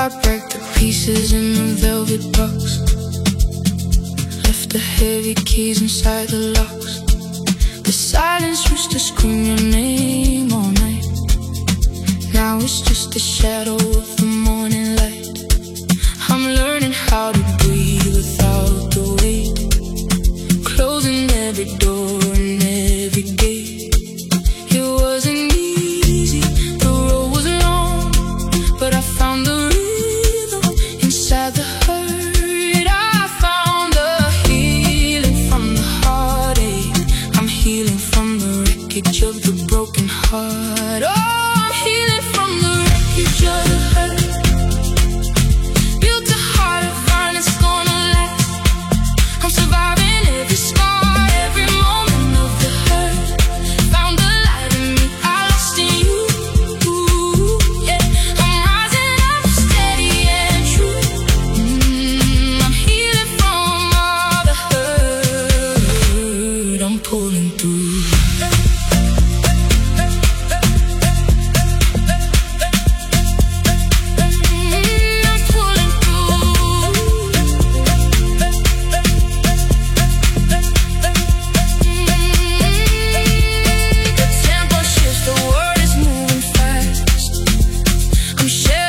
I break the pieces in the velvet box. Left the heavy keys inside the locks. The silence used to scream your name all night. Now it's just the shadow of the morning light. I'm learning how to breathe without the weight. Closing every door and every gate. It wasn't easy, the road was long, but I found the rhythm inside the hurt. I found the healing from the heartache. I'm healing from the wreckage of the broken heart. Oh, I'm healing from the wreckage of the hurt. Built a heart of iron, it's gonna last. I'm surviving every scar, every moment of the hurt. Found the light in me, I lost in you. Yeah, I'm rising up steady and true. I'm healing from all the hurt. I'm pulling through. The tempo shifts, the world is moving fast. I'm shedding